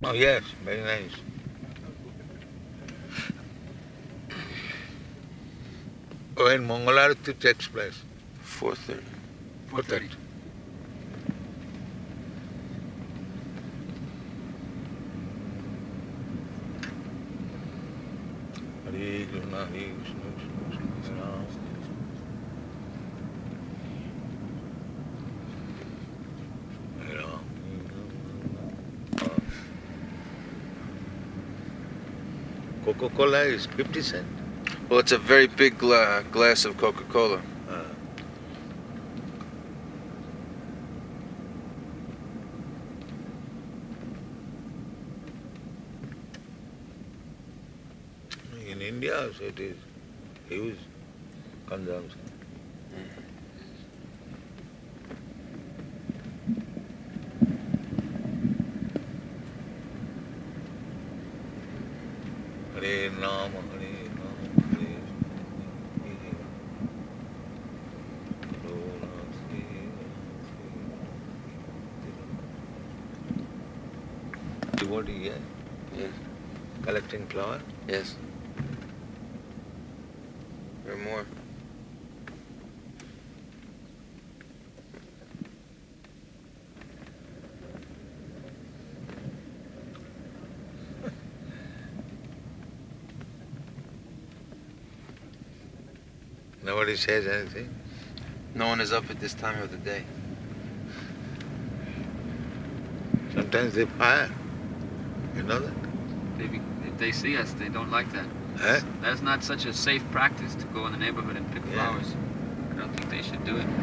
Oh yes, very nice. When Mangalarati takes place? 4:30. 4:30. Hare Krishna, Hare Krishna, Krishna Krishna, Hare Ram, Hare Ram. Coca-Cola is 50 cents. Well, it's a very big glass of Coca-Cola. In India also it is huge consumption. Hare Ram, Hare Ram, Hare Devotee, yeah? Yes. Collecting flower? Yes. Or more. Nobody says anything. No one is up at this time of the day. Sometimes they fire. You know that? If they see us, they don't like that. Eh? That's not such a safe practice to go in the neighborhood and pick Yeah. flowers. I don't think they should do it.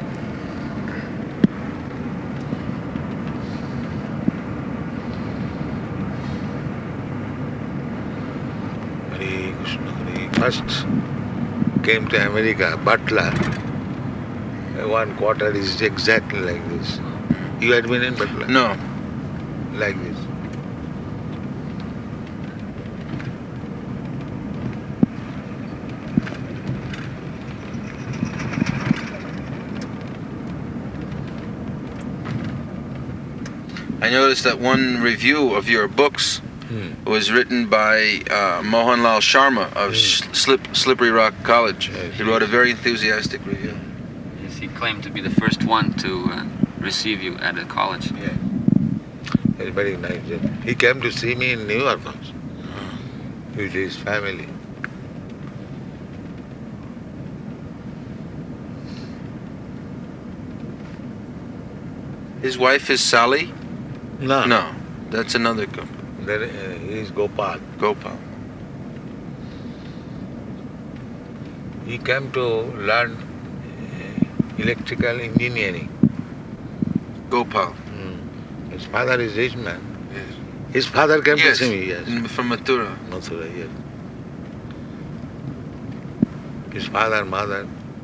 Hare Krishna, Hare. First came to America, Butler. One quarter is exactly like this. You had been in Butler? No. Like this. I noticed that one review of your books was written by Mohanlal Sharma of Slippery Rock College. Yes, He wrote a yes. very enthusiastic review. Yes, he claimed to be the first one to receive you at a college. Yeah. Very, very nice. He came to see me in New York also, with his family. His wife is Sally? No. No, that's another company. Then, he is Gopal. Gopal. He came to learn electrical engineering. Gopal. His father is rich man. Yes. His father came Yes, to see me, yes. from Mathura. Mathura, yes. His father, mother.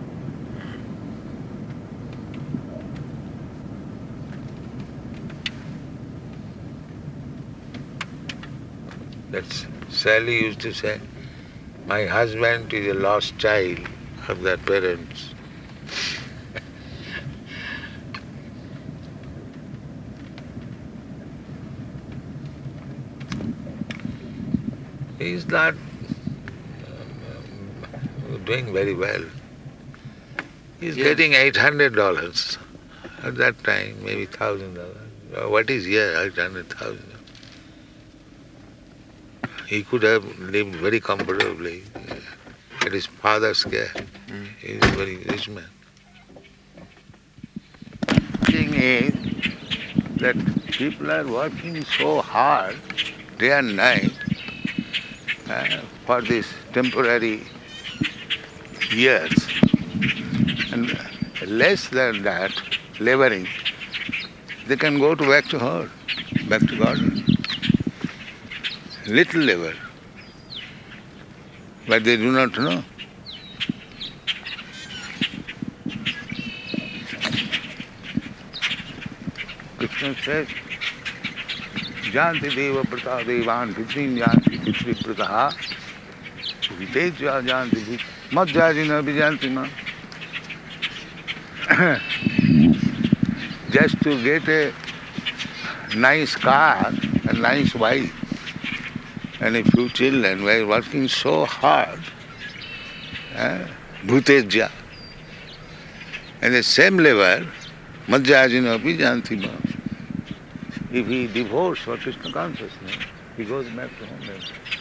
That's Sally used to say, my husband is a lost child of their parents. He is not doing very well. He's Yeah. getting $800 at that time, maybe $1,000. What is here, 800,000? He could have lived very comfortably at his father's care. He is a very rich man. The thing is that people are working so hard, day and night, for this temporary years. And less than that, laboring, they can go back to her, back to God. Little labor, but they do not know. Krishna says, Janti deva prata devan pitrim janti pitri prataha vitejya janti vit madhyajina vijanti ma. Just to get a nice car, a nice wife, and a few children were working so hard. Bhuteja. And the same level, Madhyajinapi Jantima. If he divorced for Krishna consciousness, he goes back to home.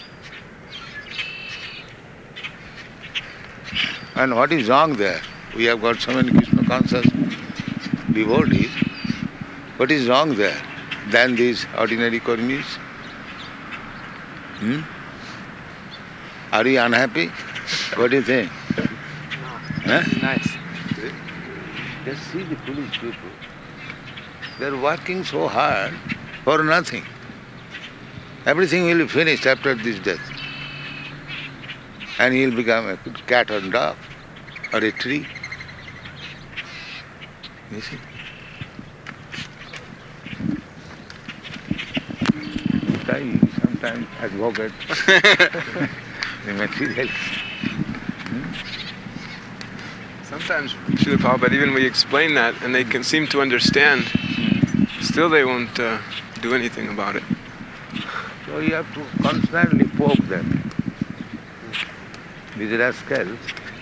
And what is wrong there? We have got so many Krishna conscious devotees. What is wrong there than these ordinary karmis? Are you unhappy? What do you think? Nice. Just see the foolish people. They are working so hard for nothing. Everything will be finished after this death. And he will become a cat or dog or a tree. You see? Sometimes advocate the material. Sometimes, Srila Prabhupada, even we explain that and they can seem to understand, still they won't do anything about it. So you have to constantly poke them. These rascals,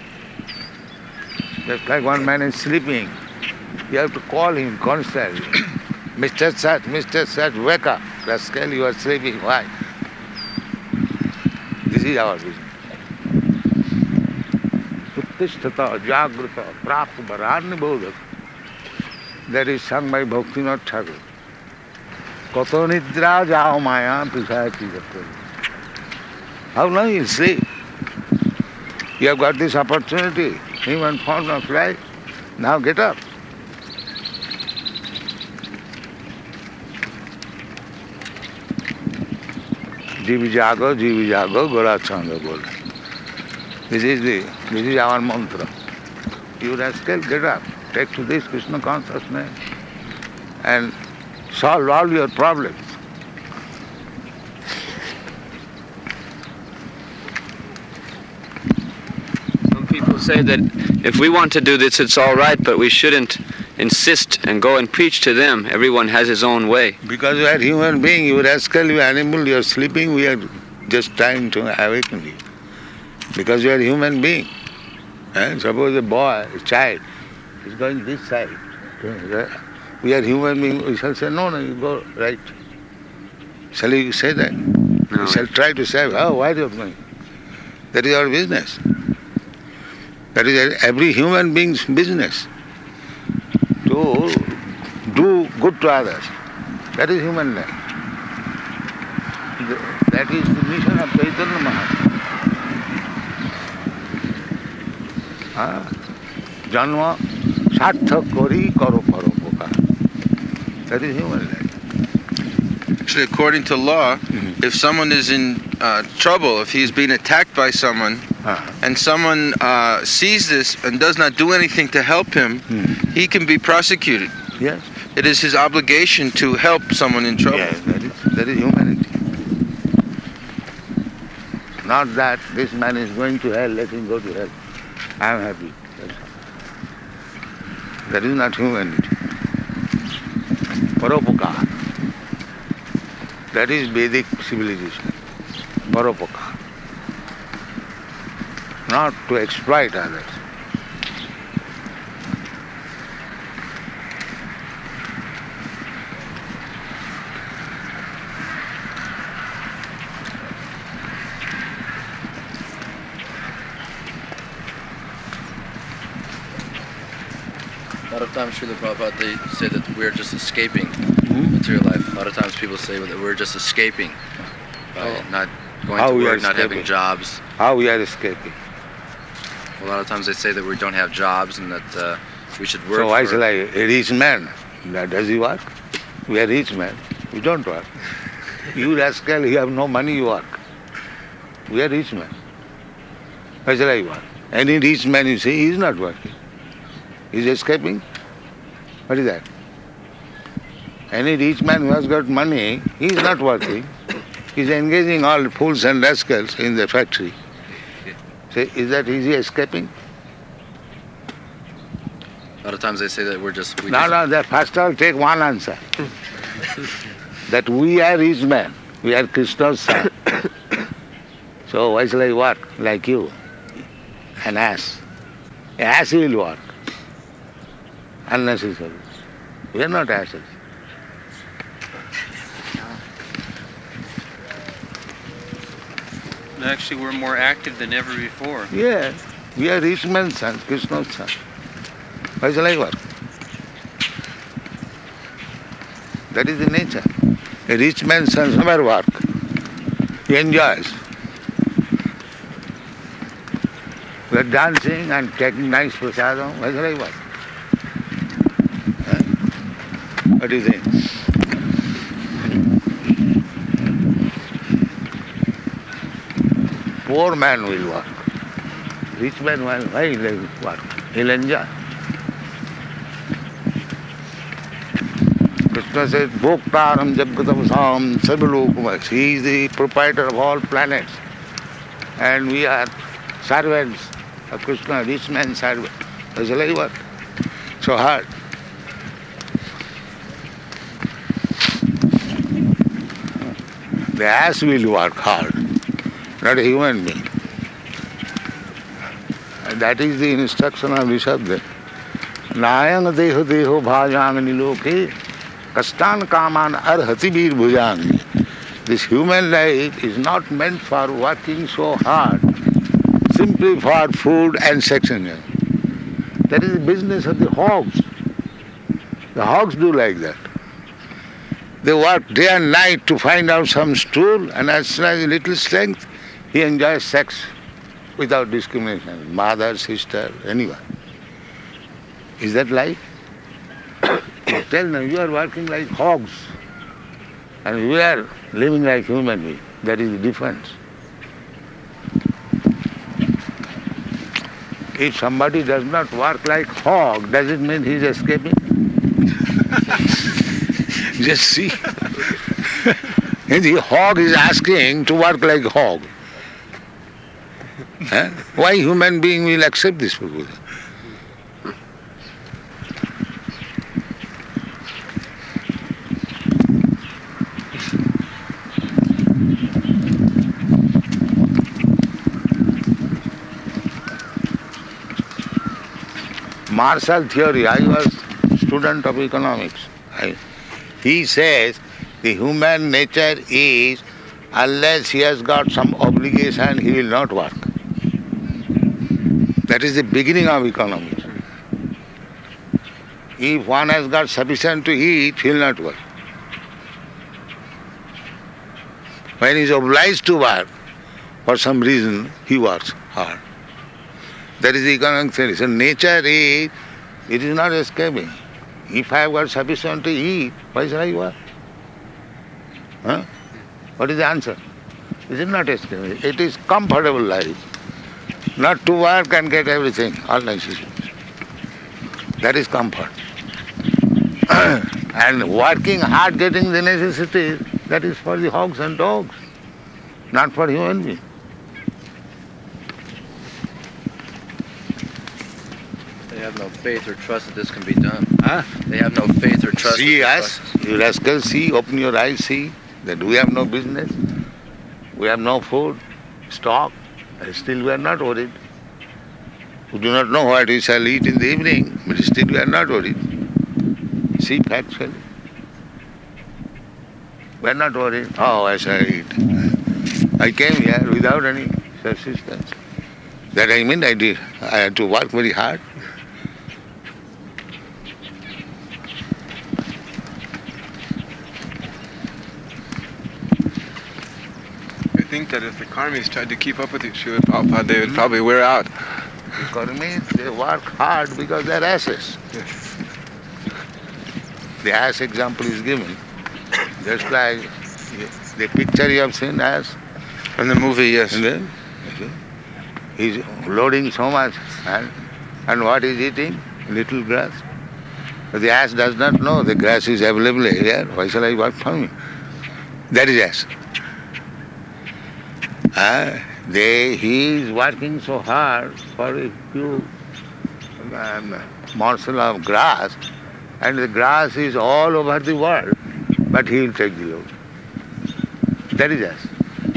just like one man is sleeping, you have to call him constantly. Mr. Sat, wake up. Rascal, you are sleeping. Why? This is our business. Uttishtata, Jagrata, Prapta, Varanya Bodhak. That is sung by Bhaktinath Thakur. Kato nidra jao maya pisayati jato. How long you sleep? You have got this opportunity, human form of life. Now get up. Jivi jago, Gora Changa Bola. This is our mantra. You rascal, get up. Take to this Krishna consciousness and solve all your problems. Some people say that if we want to do this, it's all right, but we shouldn't insist and go and preach to them. Everyone has his own way. Because you are human being, you rascal, you animal, you are sleeping, we are just trying to awaken you. Because you are human being. Suppose a boy, a child, is going this side. We are human beings, we shall say, no, you go right. Shall you say that? No. We shall try to say, why are you going? That is our business. That is every human being's business. To do good to others. That is human life. That is the mission of Chaitanya Mahaprabhu. Janma sarthak kori karo paropokar. That is human life. Actually, according to law, if someone is in trouble, if he's being attacked by someone, and someone sees this and does not do anything to help him, he can be prosecuted. Yes. It is his obligation to help someone in trouble. Yes, that is humanity. Not that this man is going to hell, let him go to hell. I am happy. That is not humanity. Paropokar. That is Vedic civilization. Paropokar. Not to exploit others. A lot of times, Srila Prabhupada, they say that we're just escaping material life. A lot of times people say that we're just escaping by not going to work, not having jobs. How we are escaping? A lot of times they say that we don't have jobs and that we should work. So why shall a rich man, does he work? We are rich men, we don't work. You rascal, you have no money, you work. We are rich men. Why shall I work? Any rich man you see, he is not working. He is escaping. What is that? Any rich man who has got money, he is not working. He is engaging all fools and rascals in the factory. Say, is that easy escaping? A lot of times they say that we're just... No, first of all take one answer. that we are his men. We are Krishna's son. So why shall I work like you? An ass. An ass will work. Unnecessary. We are not asses. Actually, we're more active than ever before. Yeah. We are rich man's son, Krishna's son. Why shall I work? That is the nature. A rich man's son never work. He enjoys. We are dancing and taking nice prasadam. Why shall I work? Huh? What do you think? Poor man will work. Rich man, why will he work? He'll enjoy. Krishna says, Bhoktaram Jagatam Sarvalokamas. He is the proprietor of all planets. And we are servants of Krishna, rich man servant. Why shall I work so hard? The ass will work hard, not a human being. And that is the instruction of Rishabdev. Nayang deho deho bhajang niloke kastan kaman arhati bir bhujang. This human life is not meant for working so hard, simply for food and sex enjoyment. That is the business of the hogs. The hogs do like that. They work day and night to find out some stool, and as soon as a little strength, he enjoys sex without discrimination. Mother, sister, anyone. Is that life? Tell them, you are working like hogs, and we are living like human beings. That is the difference. If somebody does not work like hog, does it mean he is escaping? Just see. The hog is asking to work like hog. Huh? Why human being will accept this proposal? Marshall theory, I was student of economics. He says the human nature is, unless he has got some obligation, he will not work. That is the beginning of economics. If one has got sufficient to eat, he will not work. When he is obliged to work, for some reason, he works hard. That is the economic theory. So nature is, it is not escaping. If I have got sufficient to eat, why shall I work? Huh? What is the answer? It is not escaping. It is comfortable life. Not to work and get everything, all necessities. That is comfort. And working hard, getting the necessities, that is for the hogs and dogs, not for human beings. They have no faith or trust that this can be done. Huh? They have no faith or trust. See us, you rascal, see, open your eyes, see that we have no business, we have no food, stock, and still we are not worried. We do not know what we shall eat in the evening, but still we are not worried. See, factually. We are not worried. Oh, I shall eat. I came here without any subsistence. That I mean, I had to work very hard. I think that if the karmis tried to keep up with you, Srila Prabhupada, they would probably wear out. The karmis, they work hard because they are asses. Yes. The ass example is given. Just like the picture you have seen as In the movie, yes. He's loading so much and what is eating? Little grass. But the ass does not know the grass is available here. Why shall I work for me? That is ass. He is working so hard for a few morsel of grass, and the grass is all over the world. but he will take the load. That is us.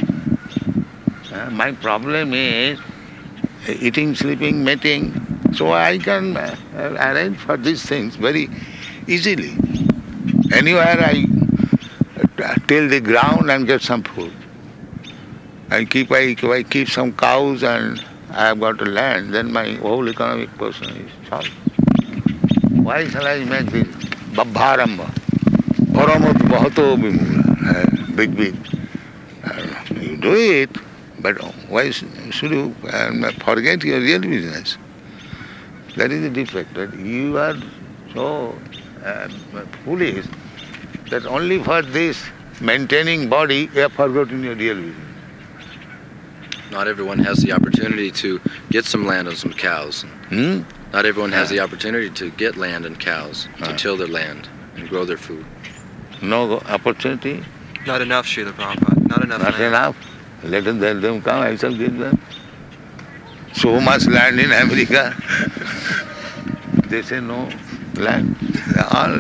My problem is eating, sleeping, mating. So I can arrange for these things very easily. Anywhere I till the ground and get some food. I keep some cows and I have got a land, then my whole economic person is solved. Why shall I make this Babbharamba? Paramot Bahato Vimula, big. You do it, but why should you forget your real business? That is the defect, that you are so foolish that only for this maintaining body you have forgotten your real business. Not everyone has the opportunity to get some land and some cows. Not everyone has the opportunity to get land and cows, to till their land and grow their food. No opportunity? Not enough, Srila Prabhupada. Not enough Not land. enough. Let them come, I shall give them. So much land in America. They say no land. All.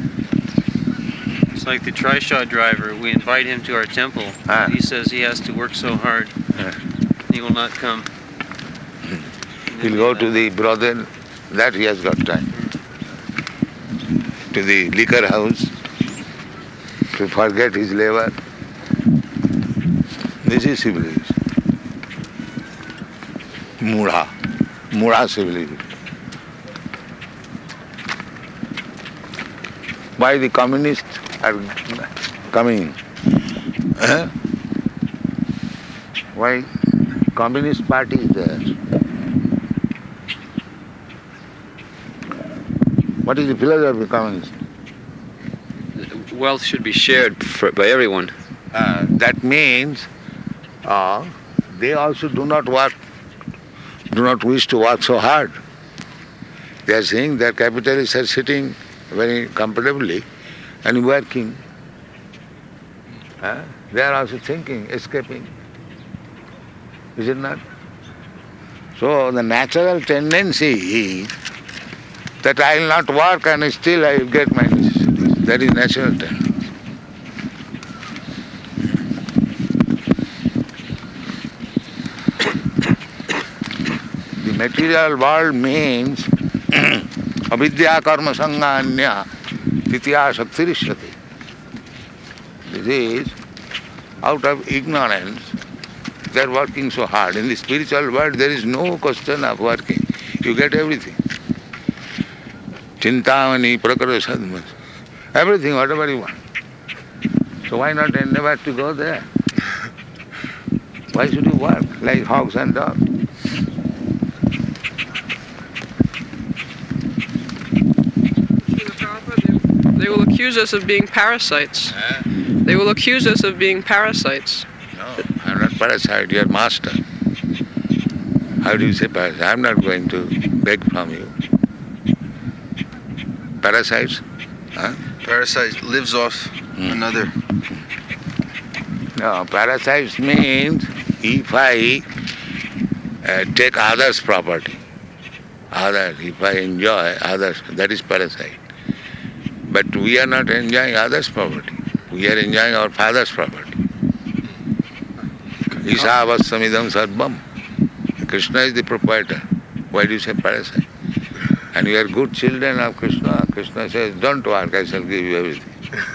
It's like the trishaw driver. We invite him to our temple. He says he has to work so hard. He will not come. He'll go to the brothel, that he has got time. To the liquor house, to forget his labor. This is civilization. Mudha civilization. Why the communists are coming? Why Communist Party is there? What is the philosophy of communism? Wealth should be shared by everyone. That means they also do not wish to work so hard. They are saying that capitalists are sitting very comfortably and working. They are also thinking, escaping. Is it not? So the natural tendency is that I will not work and still I will get my necessities. That is natural tendency. The material world means avidya karma sangha anya titya shaktirishyati. This is out of ignorance. They are working so hard. In the spiritual world there is no question of working. You get everything. Chintamani, prakara sadhmas. Everything, whatever you want. So why not endeavor to go there? Why should you work like hogs and dogs? They will accuse us of being parasites. They will accuse us of being parasites. No, I'm not parasite, you're master. How do you say parasite? I'm not going to beg from you. Parasites? Parasite lives off another. No, parasites means if I take others' property, if I enjoy others, that is parasite. But we are not enjoying others' property. We are enjoying our father's property. Isha avassamidam sarvam. Krishna is the proprietor. Why do you say parasite? And we are good children of Krishna. Krishna says, don't work, I shall give you everything.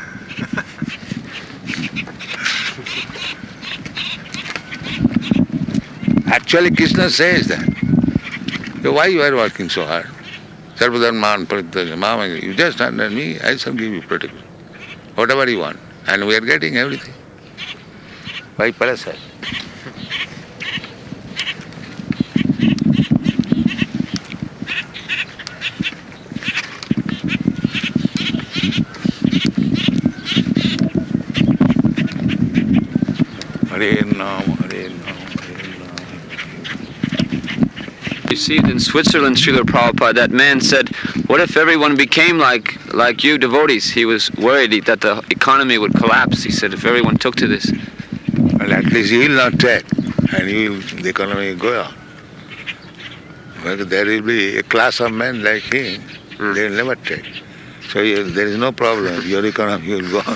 Actually, Krishna says that. So why you are working so hard? Sarvadharman parityaja mama. You just under me, I shall give you protection. Whatever you want. And we are getting everything. Why parasite? Hare Nam, Hare Nam, Hare Nam. Received in Switzerland, Srila Prabhupada, that man said, what if everyone became like you devotees? He was worried that the economy would collapse. He said, if everyone took to this. Well, at least he will not take, and the economy will go on. But there will be a class of men like him, they will never take. So there is no problem. Your economy will go on.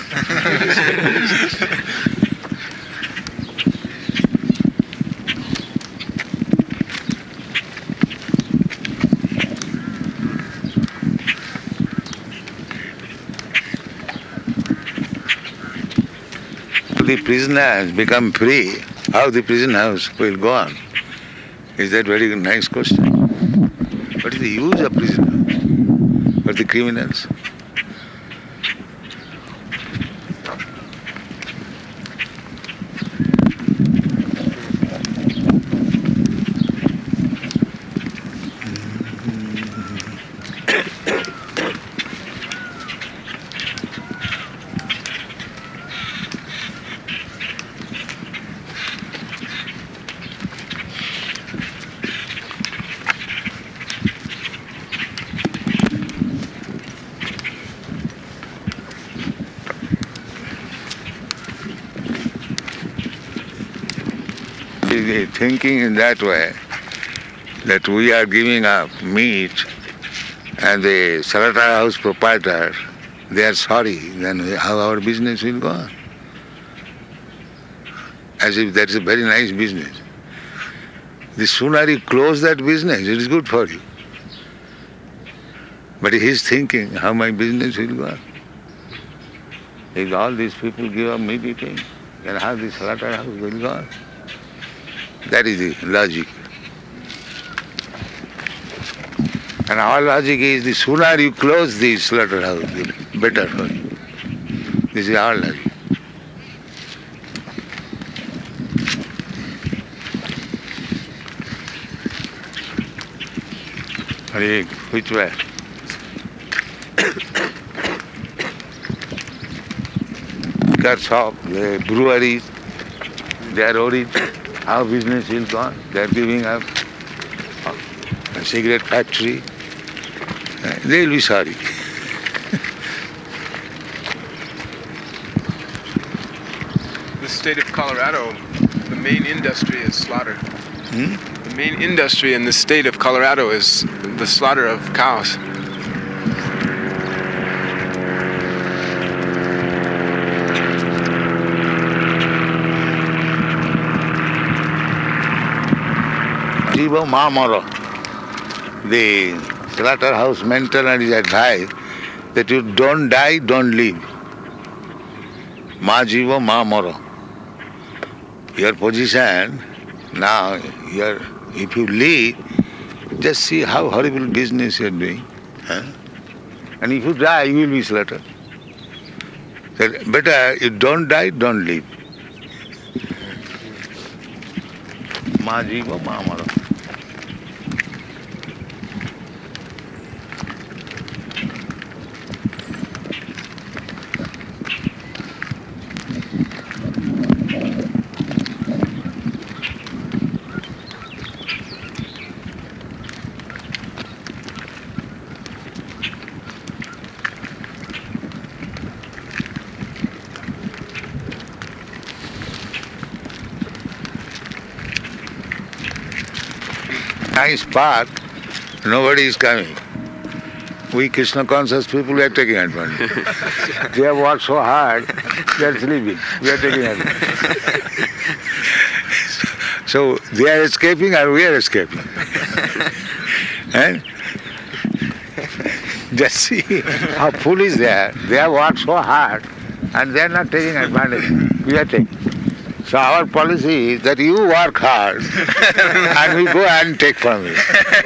The prisoners become free, how the prison house will go on? Is that very nice question? What is the use of prison house for the criminals? Thinking in that way, that we are giving up meat and the slaughterhouse proprietor, they are sorry, then how our business will go on? As if that's a very nice business. The sooner you close that business, it is good for you. But he is thinking how my business will go on. If all these people give up meat eating, then how the slaughterhouse will go on? That is the logic. And our logic is the sooner you close the slaughterhouse, the better for you. This is our logic. Which way? Liquor shop, the breweries, they are worried. How business will go on? They are giving up a cigarette factory. They will be sorry. The state of Colorado, the main industry is slaughter. The main industry in the state of Colorado is the slaughter of cows. Jiva Mamara, the slaughterhouse maintainer is advised that you don't die, don't live. Ma Jiva Mamara. Your position now, if you live, just see how horrible business you are doing. Huh? And if you die, you will be slaughtered. So better you don't die, don't live. Ma Jiva Mamara. Nice park, nobody is coming. We Krishna conscious people are taking advantage. They have worked so hard, they are sleeping. We are taking advantage. So they are escaping and we are escaping. And just see how foolish they are. They have worked so hard and they are not taking advantage. We are taking. So our policy is that you work hard and we go and take from you.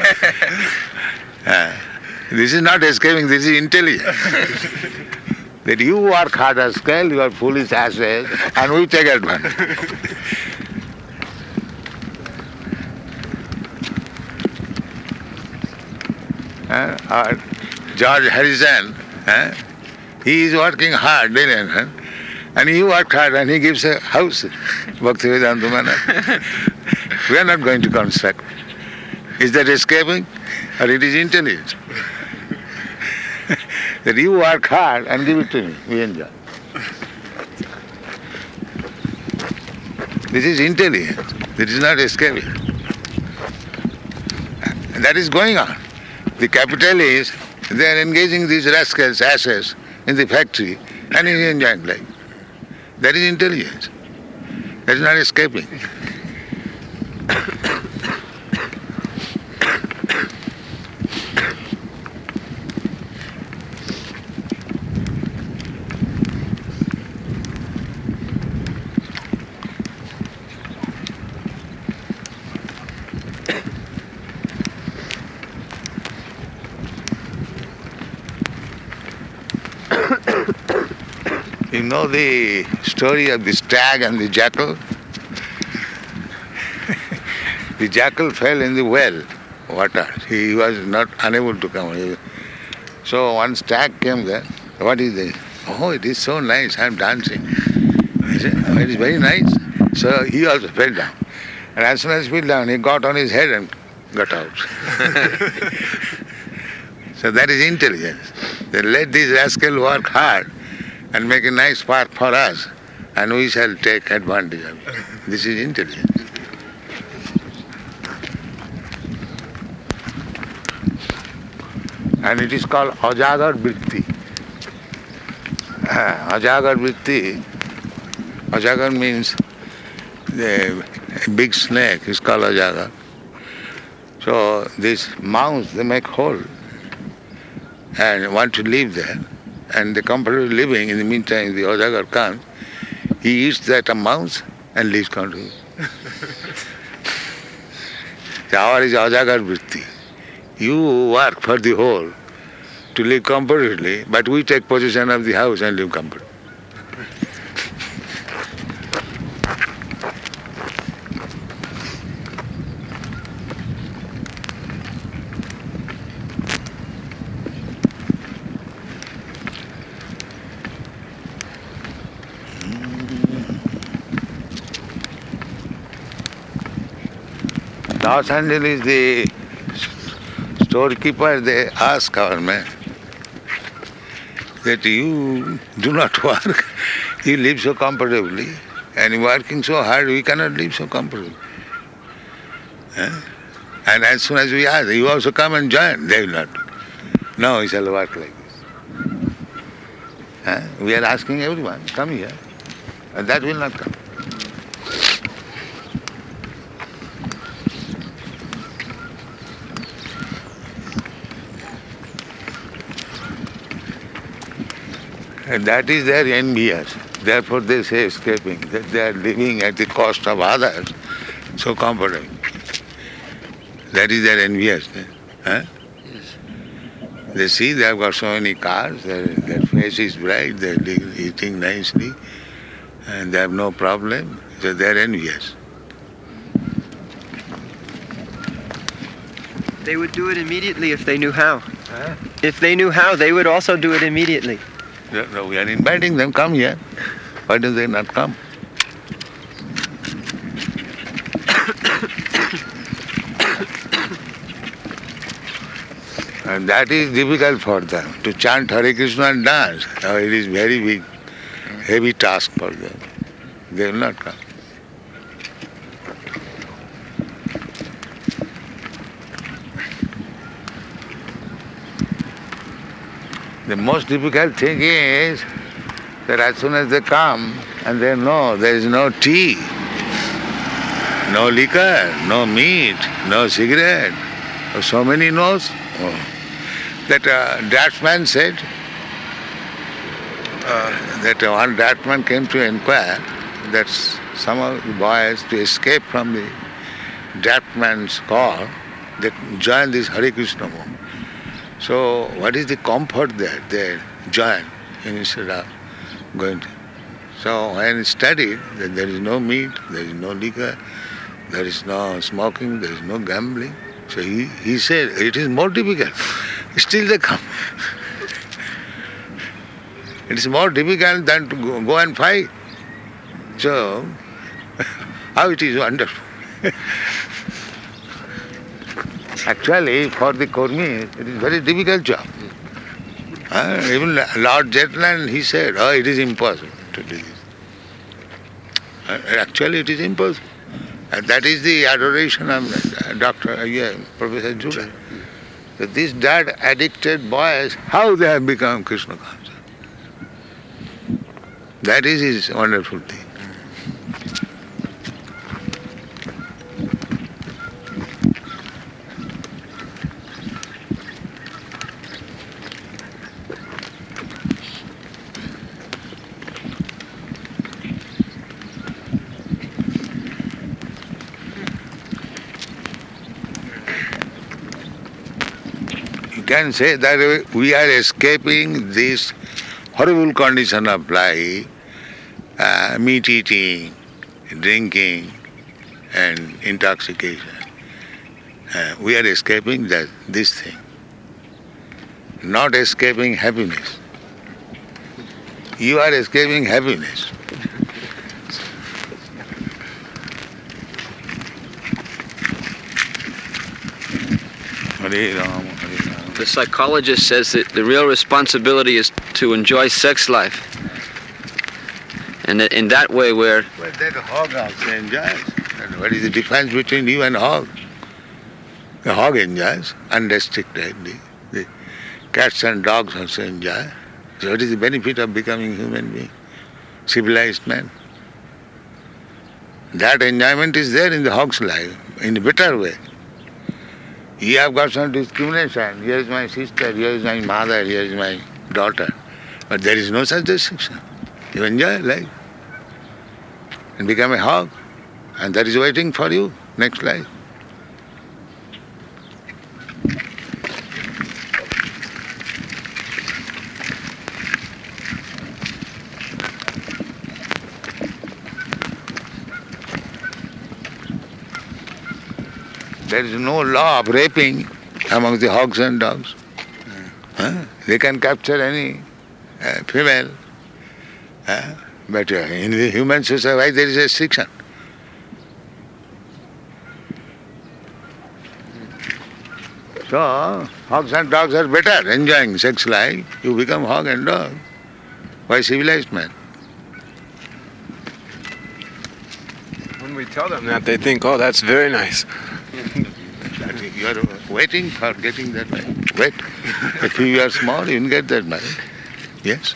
This is not escaping, this is intelligence. That you work hard as scale, you are foolish asses, and we take advantage. George Harrison, he is working hard, and he worked hard and he gives a house, Bhaktivedanta Manor. We are not going to construct. Is that escaping or it is intelligence? That you work hard and give it to me, we enjoy. This is intelligence, this is not escaping. And that is going on. The capitalists They are engaging these rascals, asses, in the factory, and he is enjoying life. That is intelligence. That is not escaping. You know the story of the stag and the jackal? The jackal fell in the well, water. He was not unable to come. So one stag came there. What is this? Oh, it is so nice. I am dancing. He said, oh, it is very nice. So he also fell down. And as soon as he fell down, he got on his head and got out. So that is intelligence. They let these rascals work hard and make a nice park for us, and we shall take advantage of it. This is intelligence. And it is called Ajagar Vritti. Ajagar Vritti, Ajagar means the big snake is called Ajagar. So these mouse, they make hole and want to live there. And the comfortable living, in the meantime, the Ajagar comes, he eats that mouse and leaves comfortably. So our is Ajagar Vritti. You work for the whole to live comfortably, but we take possession of the house and live comfortably. Los Angeles, the storekeeper, they ask our man that you do not work, you live so comfortably, and working so hard, we cannot live so comfortably. And as soon as we ask, you also come and join, they will not. No, we shall work like this. We are asking everyone, come here, and that will not come. And that is their envious. Therefore they say escaping, that they are living at the cost of others so comfortably. That is their enviousness. Yes. They see they have got so many cars, their face is bright, they are eating nicely, and they have no problem, so they are envious. They would do it immediately if they knew how. If they knew how, they would also do it immediately. No, we are inviting them, come here. Why do they not come? And that is difficult for them, to chant Hare Krishna and dance. It is very big, heavy task for them. They will not come. The most difficult thing is that as soon as they come and they know there is no tea, no liquor, no meat, no cigarette, so many no's. That draftsman said, that one draftsman came to inquire that some of the boys, to escape from the draftsman's call, they join this Hare Krishna movement. So what is the comfort there? They join instead of going to. So when he studied that there is no meat, there is no liquor, there is no smoking, there is no gambling. So he said it is more difficult. Still they come. It is more difficult than to go and fight. So how it is wonderful. Actually, for the Kurmis, it is a very difficult job. Even Lord Jetland, he said, it is impossible to do this. Actually, it is impossible. And that is the adoration of Professor Judah. So these drug addicted boys, how they have become Krishna conscious. That is his wonderful thing. You can say that we are escaping this horrible condition of life, meat eating, drinking, and intoxication. We are escaping this thing, not escaping happiness. You are escaping happiness. Hare Rama, Hare Rama. The psychologist says that the real responsibility is to enjoy sex life. And that in that way we're... But that hog also enjoys. And what is the difference between you and hog? The hog enjoys unrestricted. The cats and dogs also enjoy. So what is the benefit of becoming human being? Civilized man. That enjoyment is there in the hog's life, in a better way. You have got some discrimination. Here is my sister, here is my mother, here is my daughter. But there is no such restriction. You enjoy life and become a hog. And that is waiting for you next life. There is no law of raping among the hogs and dogs. They can capture any female. But in the human society there is a restriction. So, hogs and dogs are better, enjoying sex life. You become hog and dog. Why civilized man? When we tell them that, they think, oh, that's very nice. You are waiting for getting that married. Wait. If you are small, you will get that married. Yes?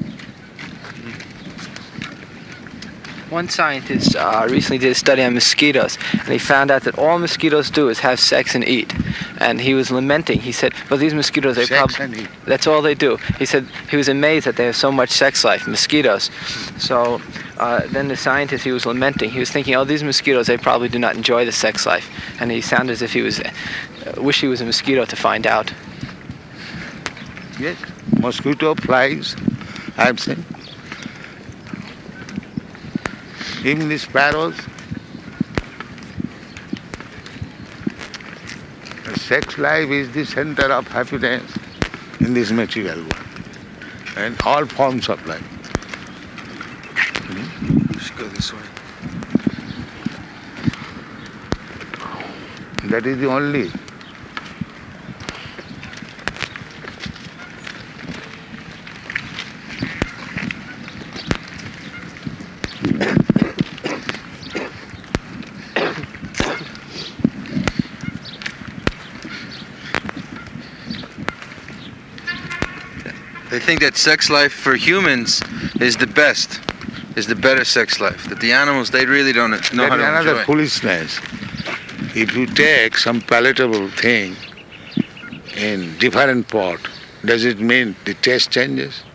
One scientist recently did a study on mosquitoes, and he found out that all mosquitoes do is have sex and eat. And he was lamenting. He said, well, these mosquitoes, that's all they do. He said he was amazed that they have so much sex life, mosquitoes. So then the scientist, he was lamenting. He was thinking, oh, these mosquitoes, they probably do not enjoy the sex life. And he sounded as if he was, wish he was a mosquito to find out. Yes, mosquito, flies, I have seen. Even the sparrows. The sex life is the center of happiness in this material world and all forms of life. We should go this way. That is the only. They think that sex life for humans is the best, is the better sex life. That the animals, they really don't know how to enjoy it. That is another foolishness. If you take some palatable thing in different pot, does it mean the taste changes?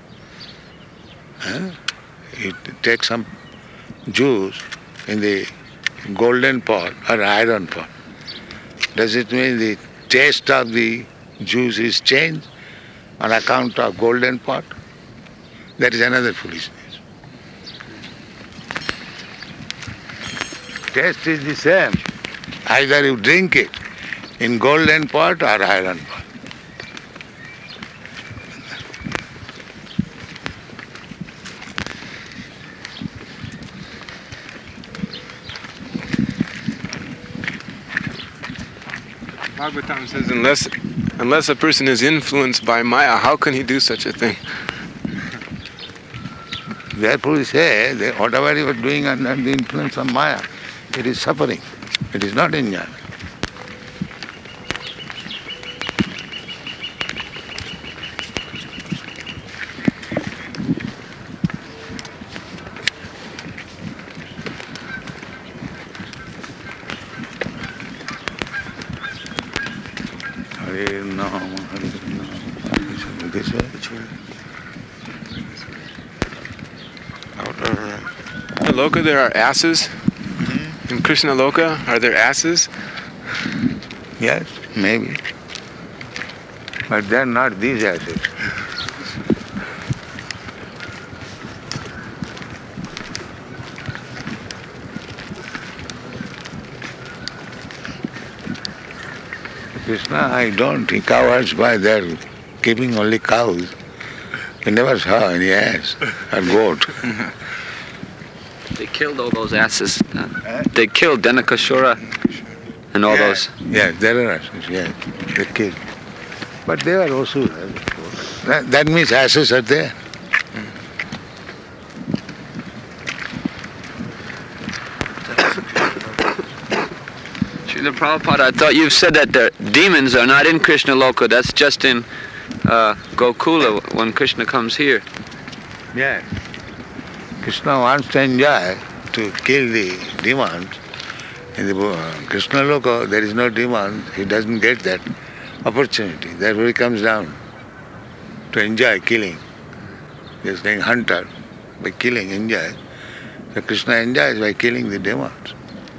You take some juice in the golden pot or iron pot, does it mean the taste of the juice is changed on account of golden pot? That is another foolishness. Taste is the same. Either you drink it in golden pot or iron pot. Bhagavatam says, unless a person is influenced by Maya, how can he do such a thing? Therefore we say that whatever you are doing under the influence of Maya, it is suffering. It is not enjoyment. Hare Nam, Hare Nam. This way? Which way? In Loka there are asses? In Krishna Loka, are there asses? Yes, maybe. But they're not these asses. Krishna, I don't. He cowards by their keeping only cows. He never saw any ass or goat. They killed all those asses. They killed Denakashura and all those. Yes, there are asses, yes. They killed. But they were also. That means asses are there. Srila Prabhupada, I thought you said that the demons are not in Krishna Loka. That's just in Gokula when Krishna comes here. Yes. Krishna wants to enjoy to kill the demons. In the Krishna Loka, there is no demon. He doesn't get that opportunity. Therefore he comes down to enjoy killing. He is being hunter by killing, enjoy. So Krishna enjoys by killing the demons.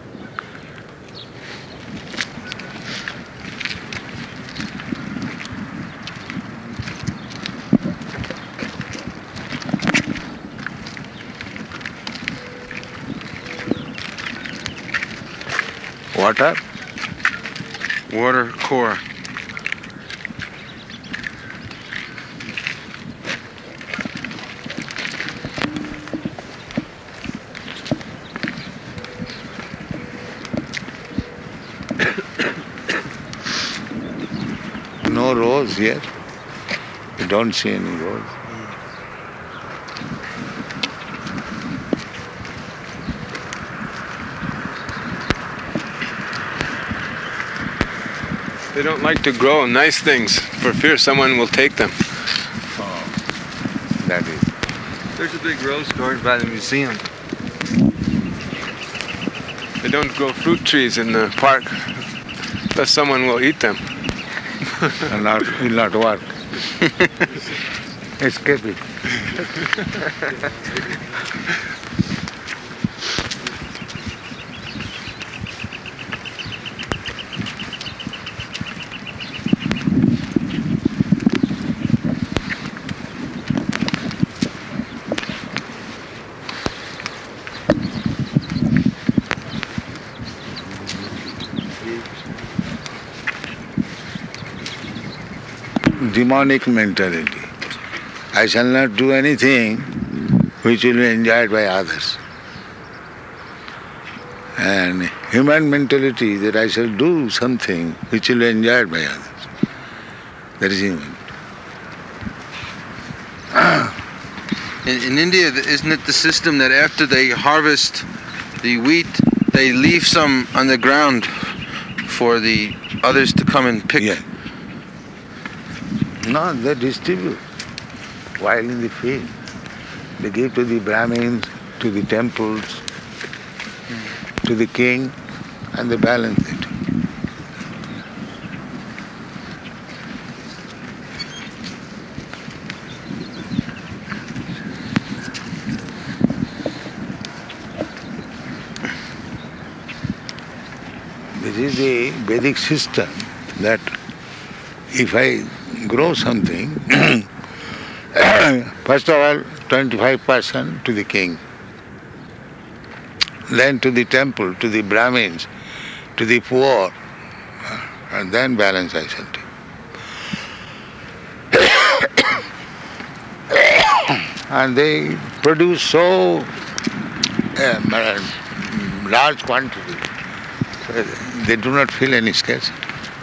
Water? Water core. No rose here. You don't see any rose. They don't like to grow nice things for fear someone will take them. Oh, that is. There's a big rose garden by the museum. They don't grow fruit trees in the park, lest someone will eat them. And will not work. Escape it. Demonic mentality. I shall not do anything which will be enjoyed by others. And human mentality that I shall do something which will be enjoyed by others. That is human. In India, isn't it the system that after they harvest the wheat, they leave some on the ground for the others to come and pick? Yeah. No, they distribute while in the field. They give to the Brahmins, to the temples, to the king, and they balance it. This is the Vedic system that if I grow something, first of all, 25% to the king, then to the temple, to the Brahmins, to the poor, and then balance I shall take. And they produce so large quantity, they do not feel any scarcity.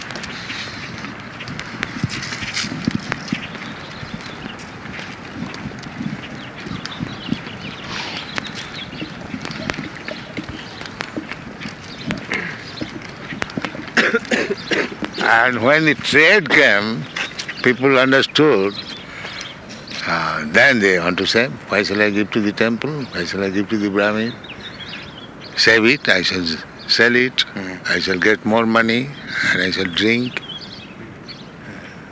And when the trade came, people understood, then they want to say, why shall I give to the temple? Why shall I give to the Brahmin? Save it, I shall sell it, I shall get more money, and I shall drink.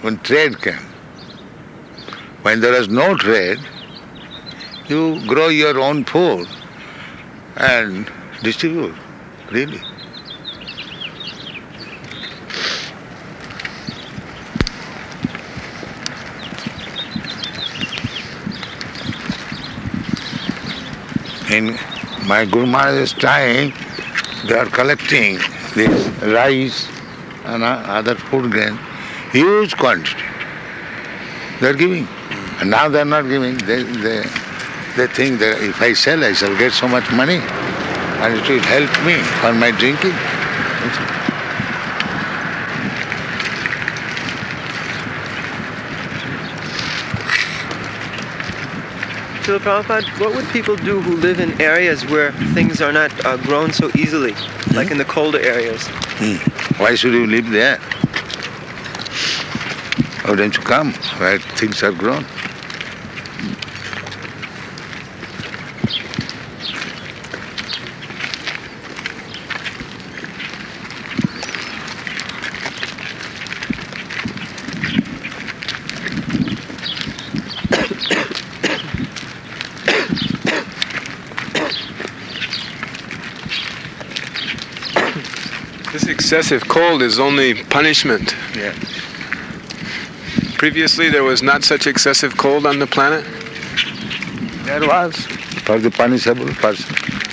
when trade came. When there was no trade, you grow your own food and distribute, really. In my Guru Maharaj's time, they are collecting this rice and other food grain, huge quantity. They are giving. And now they are not giving. They think that if I sell, I shall get so much money and it will help me for my drinking. Srila Prabhupada, what would people do who live in areas where things are not grown so easily, like in the colder areas? Why should you live there? Why don't you come where things are grown? This excessive cold is only punishment. Yeah. Previously, there was not such excessive cold on the planet? There was, for the punishable person.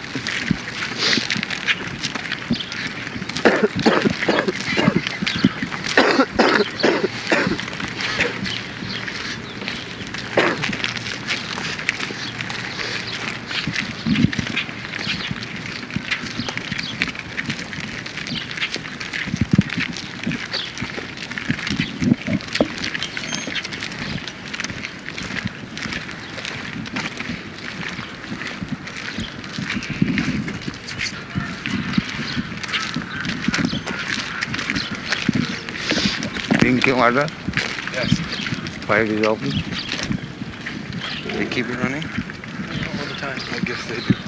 Drinking water? Yes. Why it is open? They keep it running? All the time. I guess they do.